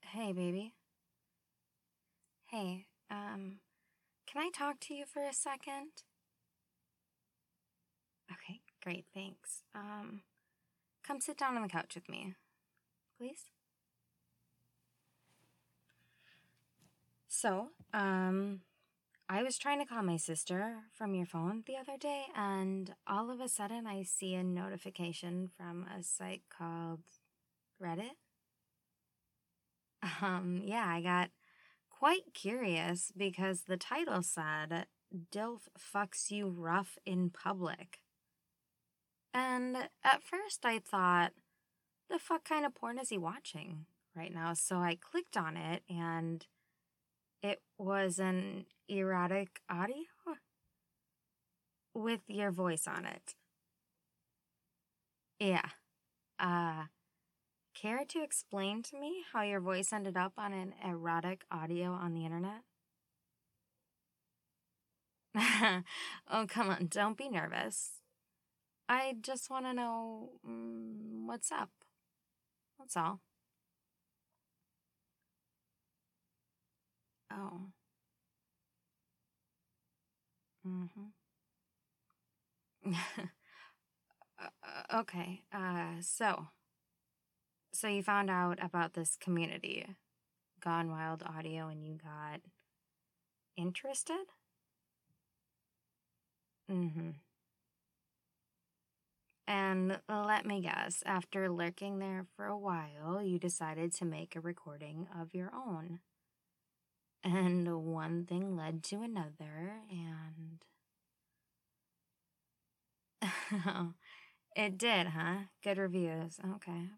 Hey, baby. Hey, can I talk to you for a second? Okay, great, thanks. Come sit down on the couch with me, please. So, I was trying to call my sister from your phone the other day, and all of a sudden I see a notification from a site called Reddit. Yeah, I got quite curious because the title said, "Dilf fucks you rough in public." And at first I thought, the fuck kind of porn is he watching right now? So I clicked on it and it was an erotic audio with your voice on it. Yeah. Care to explain to me how your voice ended up on an erotic audio on the internet? Oh, come on, don't be nervous. I just want to know what's up. That's all. Oh. Mm-hmm. Okay. So you found out about this community, Gone Wild Audio, and you got interested? Mm-hmm. And let me guess, after lurking there for a while, you decided to make a recording of your own. And one thing led to another, and... It did, huh? Good reviews. Okay.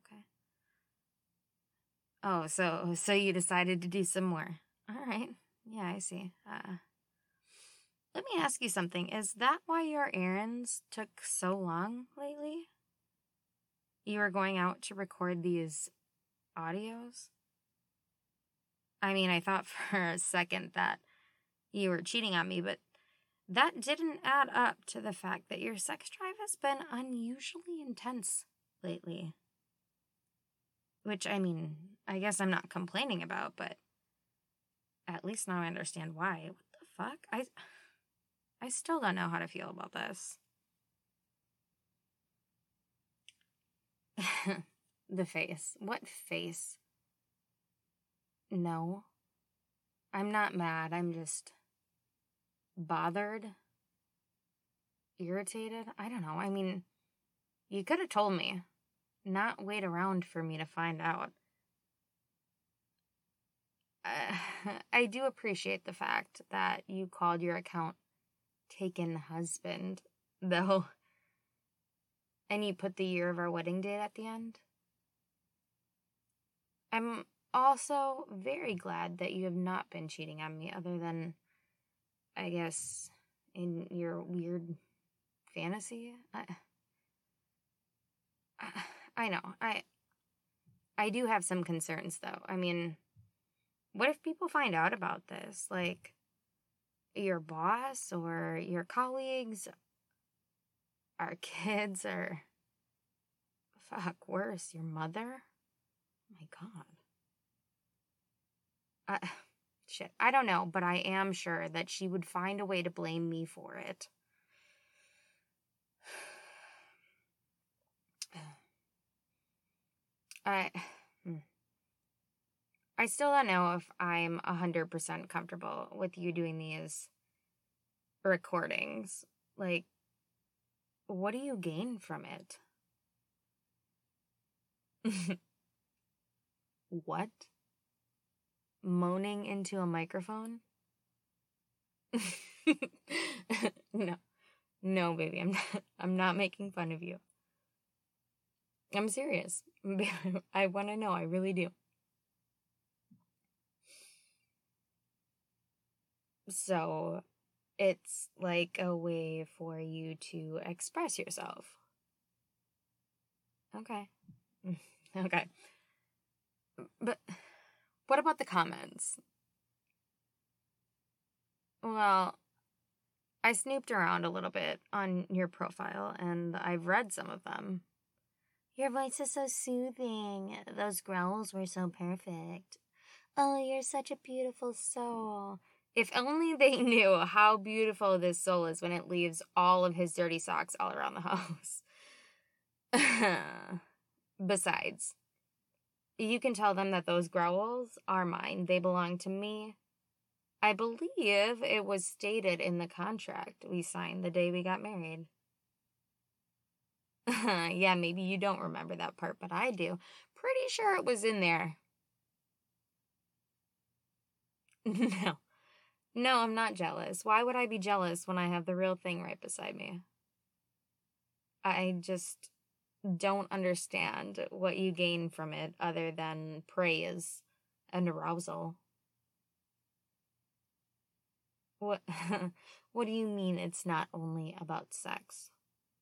Oh, so you decided to do some more. All right. Yeah, I see. Let me ask you something. Is that why your errands took so long lately? You were going out to record these audios? I mean, I thought for a second that you were cheating on me, but that didn't add up to the fact that your sex drive has been unusually intense lately. Which, I mean, I guess I'm not complaining about, but at least now I understand why. What the fuck? I still don't know how to feel about this. The face. What face? No. I'm not mad. I'm just bothered. Irritated. I don't know. I mean, you could have told me. Not wait around for me to find out. I do appreciate the fact that you called your account Taken Husband, though. And you put the year of our wedding date at the end. I'm also very glad that you have not been cheating on me, other than, I guess, in your weird fantasy. I know. I do have some concerns, though. I mean, what if people find out about this? Like, your boss or your colleagues, our kids, or, fuck, worse, your mother? Oh my God. Shit, I don't know, but I am sure that she would find a way to blame me for it. I still don't know if I'm 100% comfortable with you doing these recordings. Like, what do you gain from it? What? Moaning into a microphone? No, baby, I'm not making fun of you. I'm serious. I want to know, I really do. So, it's like a way for you to express yourself. Okay. Okay. But what about the comments? Well, I snooped around a little bit on your profile, and I've read some of them. Your voice is so soothing. Those growls were so perfect. Oh, you're such a beautiful soul. If only they knew how beautiful this soul is when it leaves all of his dirty socks all around the house. Besides, you can tell them that those growls are mine. They belong to me. I believe it was stated in the contract we signed the day we got married. Yeah, maybe you don't remember that part, but I do. Pretty sure it was in there. No. No, I'm not jealous. Why would I be jealous when I have the real thing right beside me? I just don't understand what you gain from it other than praise and arousal. What what do you mean it's not only about sex?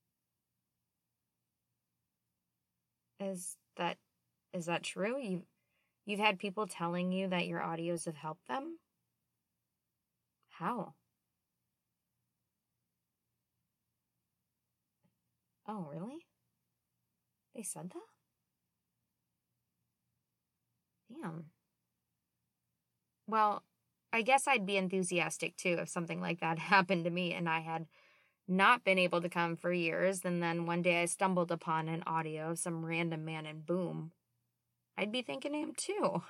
Is that is that true? You've had people telling you that your audios have helped them? How? Oh, really? They said that? Damn. Well, I guess I'd be enthusiastic too if something like that happened to me and I had not been able to come for years, and then one day I stumbled upon an audio of some random man and boom. I'd be thinking him too.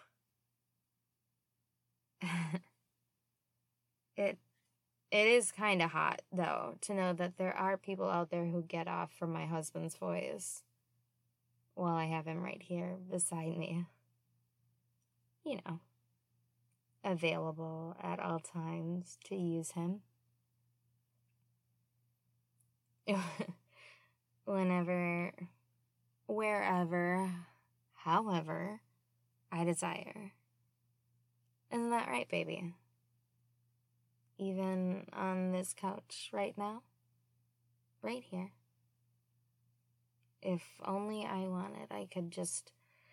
it it is kind of hot though to know that there are people out there who get off from my husband's voice while I have him right here beside me. You know, available at all times to use him. Whenever, wherever, however I desire. Isn't that right, baby? Even on this couch right now? Right here. If only I wanted, I could just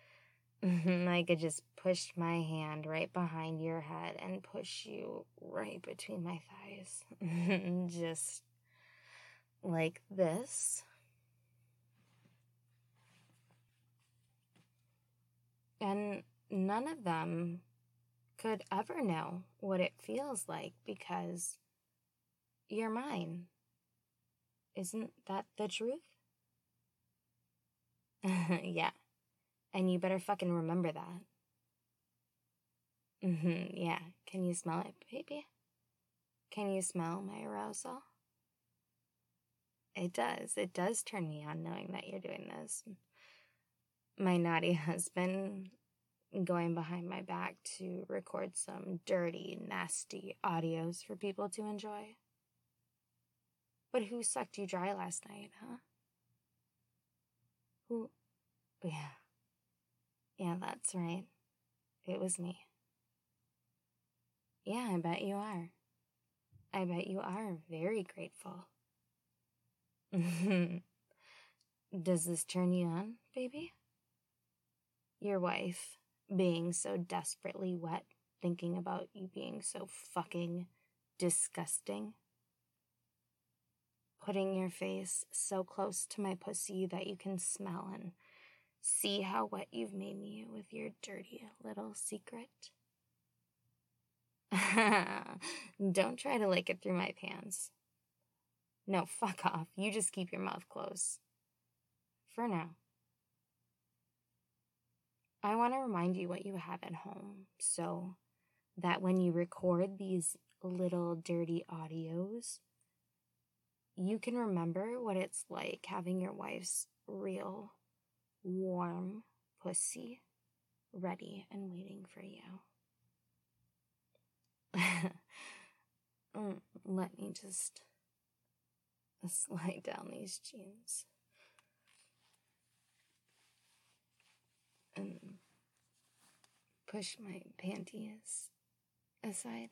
push my hand right behind your head and push you right between my thighs. Just like this. And none of them could ever know what it feels like because you're mine. Isn't that the truth? Yeah. And you better fucking remember that. Yeah. Can you smell it, baby? Can you smell my arousal? It does. It does turn me on knowing that you're doing this. My naughty husband going behind my back to record some dirty, nasty audios for people to enjoy. But who sucked you dry last night, huh? Who? Yeah. Yeah, that's right. It was me. Yeah, I bet you are. I bet you are very grateful. Does this turn you on, baby? Your wife being so desperately wet, thinking about you being so fucking disgusting. Putting your face so close to my pussy that you can smell and see how wet you've made me with your dirty little secret. Don't try to lick it through my pants. No, fuck off. You just keep your mouth closed. For now. I want to remind you what you have at home so that when you record these little dirty audios, you can remember what it's like having your wife's real, warm pussy ready and waiting for you. Let me just slide down these jeans. And push my panties aside.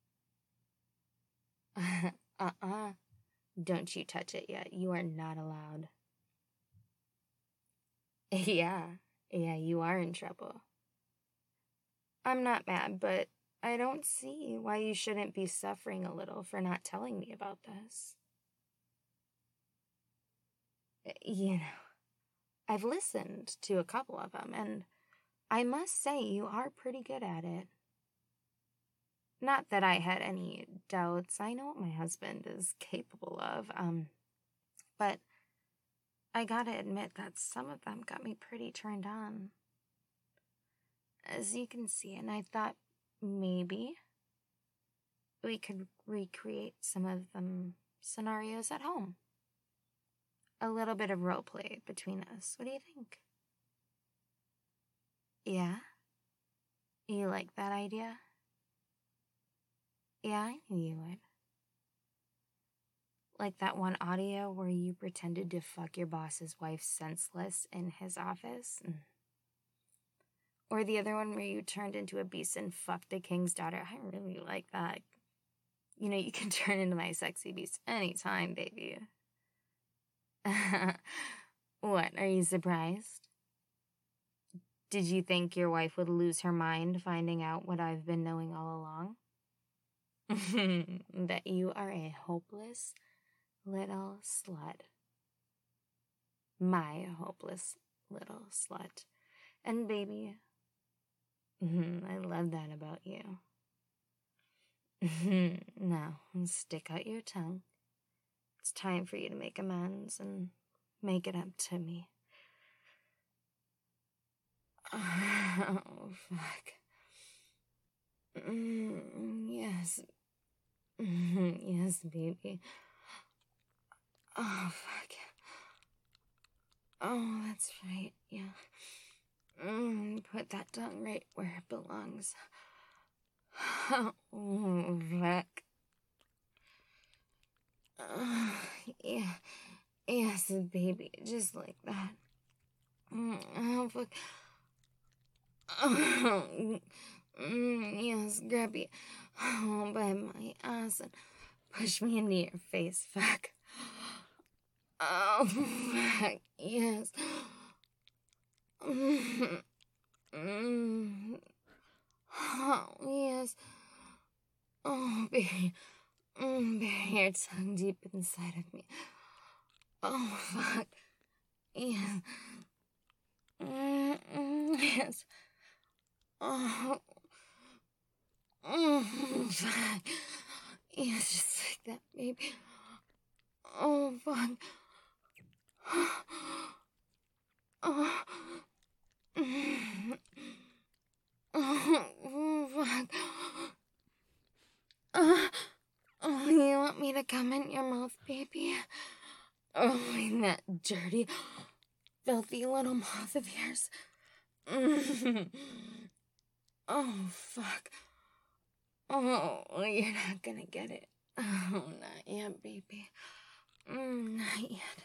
Don't you touch it yet. You are not allowed. Yeah, you are in trouble. I'm not mad, but I don't see why you shouldn't be suffering a little for not telling me about this. You know, I've listened to a couple of them, and I must say you are pretty good at it. Not that I had any doubts. I know what my husband is capable of. But I gotta admit that some of them got me pretty turned on. As you can see, and I thought maybe we could recreate some of them scenarios at home. A little bit of role play between us. What do you think? Yeah? You like that idea? Yeah, I knew you would. Like that one audio where you pretended to fuck your boss's wife senseless in his office? Or the other one where you turned into a beast and fucked the king's daughter? I really like that. You know, you can turn into my sexy beast anytime, baby. What, are you surprised? Did you think your wife would lose her mind finding out what I've been knowing all along? That you are a hopeless little slut. My hopeless little slut. And baby, I love that about you. Now, stick out your tongue. It's time for you to make amends and make it up to me. Oh, fuck. Yes. Yes, baby. Oh, fuck. Oh, that's right, yeah. Put that tongue right where it belongs. Oh, fuck. Yeah. Yes, baby, just like that. Oh, fuck. Yes, grab you by my ass and push me into your face, fuck. Oh, fuck, yes. Oh, yes. Oh, baby. Bury your tongue deep inside of me. Oh, fuck. Yes. Yes. Oh. Fuck. Yes, just like that, baby. Oh, fuck. Oh. Oh, fuck. Oh, you want me to come in your mouth, baby? Oh, in that dirty, filthy little mouth of yours. Oh, fuck. Oh, you're not gonna get it. Oh, not yet, baby. Not yet.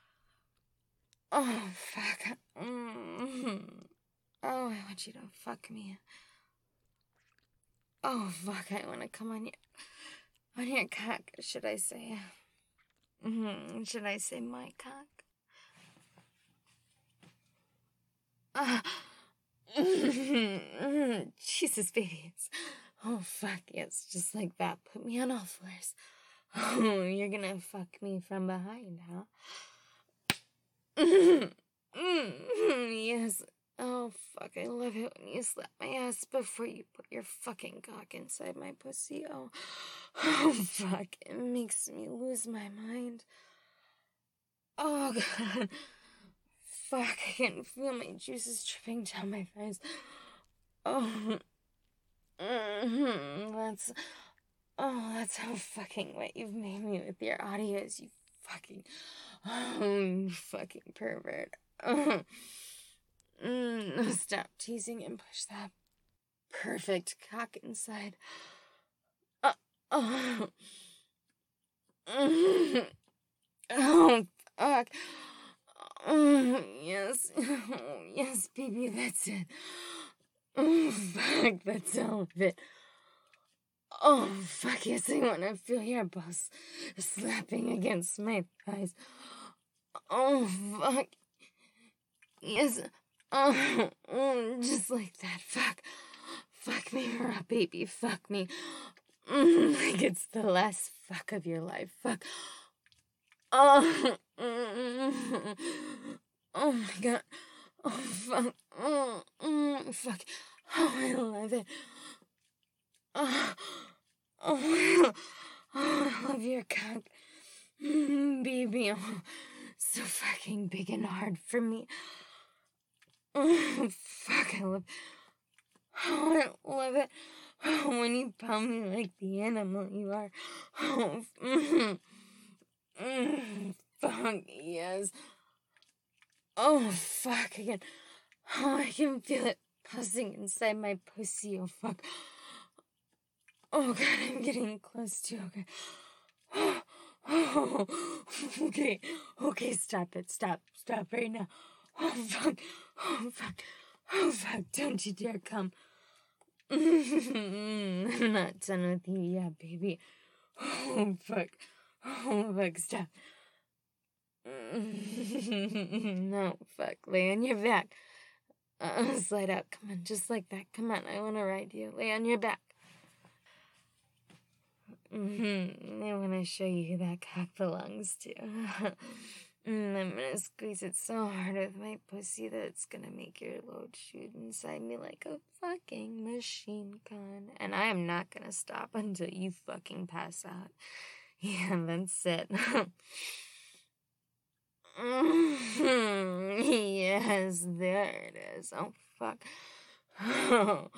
Oh, fuck. Oh, I want you to fuck me. Oh, fuck, I want to come on your cock, should I say. Should I say my cock? Jesus, babies. Oh, fuck, yes, just like that. Put me on all fours. Oh, you're gonna fuck me from behind, huh? Yes. Oh, fuck, I love it when you slap my ass before you put your fucking cock inside my pussy. Oh, fuck, it makes me lose my mind. Oh, God. Fuck, I can feel my juices dripping down my thighs. Oh, that's how fucking wet you've made me with your audios, you fucking pervert. Stop teasing and push that perfect cock inside. Oh, fuck. Oh, yes. Oh, yes, baby, that's it. Oh, fuck, that's all of it. Oh, fuck, yes, I want to feel your balls slapping against my thighs. Oh, fuck. Yes. Oh, just like that. Fuck. Fuck me raw, baby. Fuck me. Like it's the last fuck of your life. Fuck. Oh. Oh, my God. Oh, fuck. Fuck. Oh, I love it. Oh, oh, I love your cock. Baby, oh, so fucking big and hard for me. Oh, fuck, I love Oh, I love it. Oh, when you pound me like the animal you are. Oh, fuck, yes. Oh, fuck, again. Oh, I can feel it buzzing inside my pussy. Oh, fuck. Oh, God, I'm getting close to, okay. Oh, okay. Okay, stop it. Stop right now. Oh, fuck. Oh, fuck. Oh, fuck, don't you dare come. I'm not done with you yet, baby. Oh, fuck. Oh, fuck, stop. No, fuck. Lay on your back. Slide out. Come on, just like that. Come on, I want to ride you. Lay on your back. I want to show you who that cock belongs to. I'm gonna squeeze it so hard with my pussy that it's gonna make your load shoot inside me like a fucking machine gun. And I am not gonna stop until you fucking pass out. Yeah, that's it. Yes, there it is. Oh, fuck. Oh.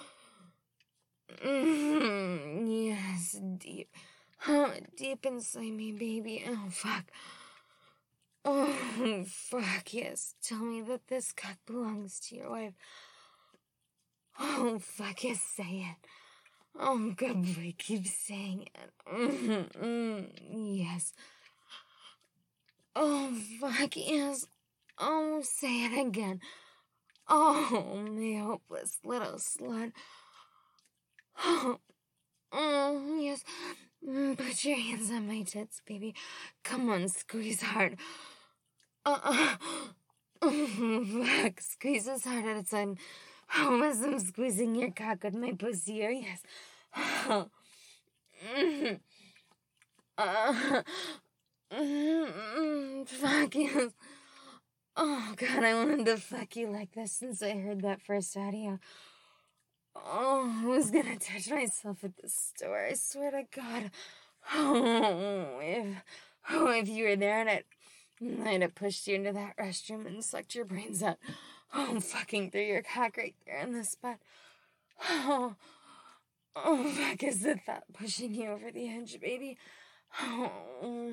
Yes, deep. Oh, deep inside me, baby. Oh, fuck. Oh, fuck, yes. Tell me that this cock belongs to your wife. Oh, fuck, yes, say it. Oh, good boy, keep saying it. Yes. Oh, fuck, yes. Oh, say it again. Oh, my hopeless little slut. Oh, yes. Put your hands on my tits, baby. Come on, squeeze hard. Fuck, squeeze as hard as I'm squeezing your cock with my pussy, or yes. Fuck yes. Oh, God, I wanted to fuck you like this since I heard that first audio. Oh, I was gonna touch myself at the store, I swear to God. If you were there and I'd have pushed you into that restroom and sucked your brains out. Oh, fucking through your cock right there in the spot. Oh, fuck, is the thought pushing you over the edge, baby? Oh,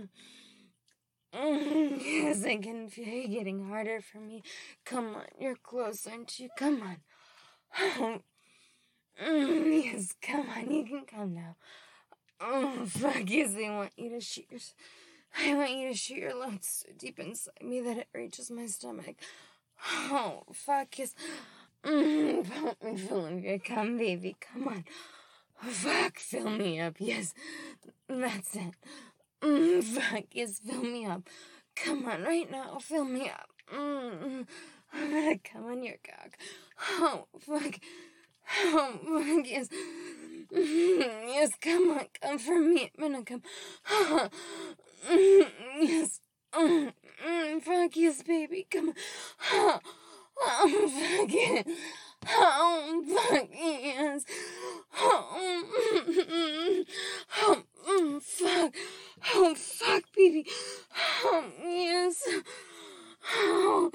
yes, I can feel you getting harder for me. Come on, you're close, aren't you? Come on. Oh, yes, come on, you can come now. Oh, fuck, yes, I want you to shoot your load so deep inside me that it reaches my stomach. Oh, fuck, yes. Pump me full of your cum, baby, come on. Fuck, fill me up, yes. That's it. Fuck, yes, fill me up. Come on, right now, fill me up. I'm gonna come on your cock. Oh, fuck. Oh, fuck, yes. Yes, come on, come for me. I'm gonna come. Yes. Fuck, yes, baby, come on. Oh, fuck it. Oh, fuck, yes. Fuck. Oh, fuck, baby. Yes. Oh,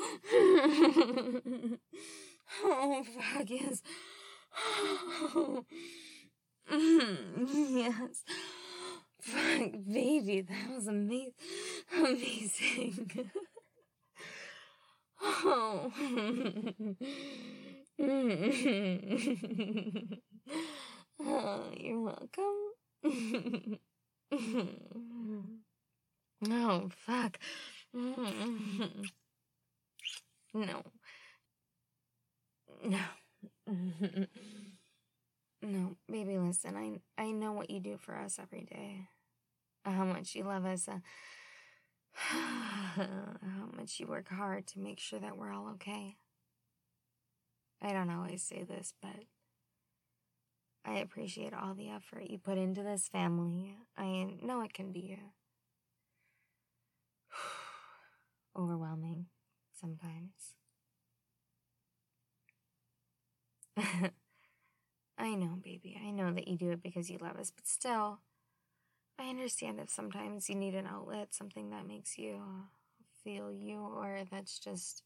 fuck, yes. Yes. Fuck, baby, that was amazing. Oh. Oh, you're welcome. Oh, fuck. No. No. No, baby, listen, I know what you do for us every day. How much you love us. How much you work hard to make sure that we're all okay. I don't always say this, but I appreciate all the effort you put into this family. I know it can be overwhelming sometimes. I know, baby. I know that you do it because you love us, but still, I understand if sometimes you need an outlet, something that makes you feel you, or that's just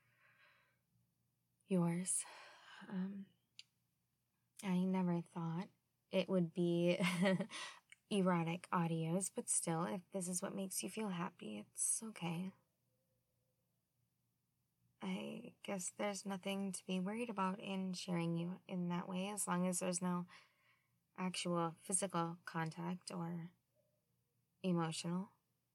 yours. I never thought it would be erotic audios, but still, if this is what makes you feel happy, it's okay. I guess there's nothing to be worried about in sharing you in that way, as long as there's no actual physical contact or emotional.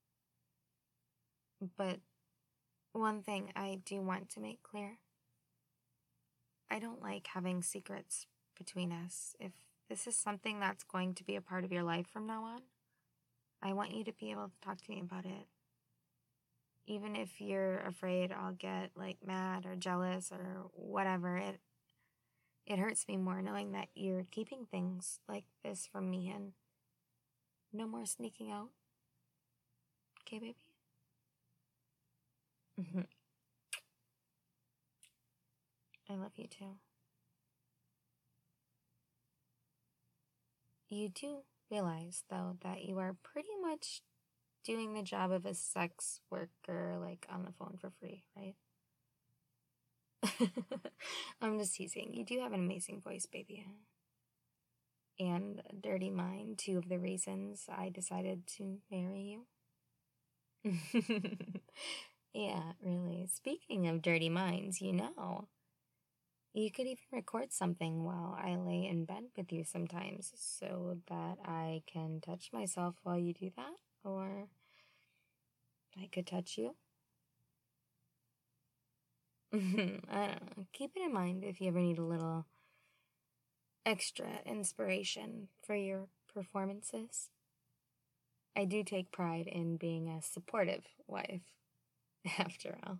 But one thing I do want to make clear, I don't like having secrets between us. If this is something that's going to be a part of your life from now on, I want you to be able to talk to me about it. Even if you're afraid I'll get like mad or jealous or whatever, it hurts me more knowing that you're keeping things like this from me, and no more sneaking out. Okay, baby? I love you too. You do realize, though, that you are pretty much doing the job of a sex worker, like on the phone for free, right? I'm just teasing. You do have an amazing voice, baby. And a dirty mind, two of the reasons I decided to marry you. Yeah, really. Speaking of dirty minds, you could even record something while I lay in bed with you sometimes so that I can touch myself while you do that, or I could touch you. I don't know. Keep it in mind if you ever need a little extra inspiration for your performances. I do take pride in being a supportive wife, after all.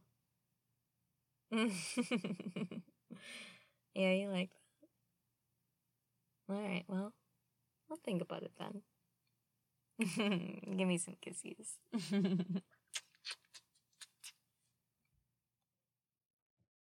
Yeah, you like that? Alright, well, I'll think about it then. Give me some kisses.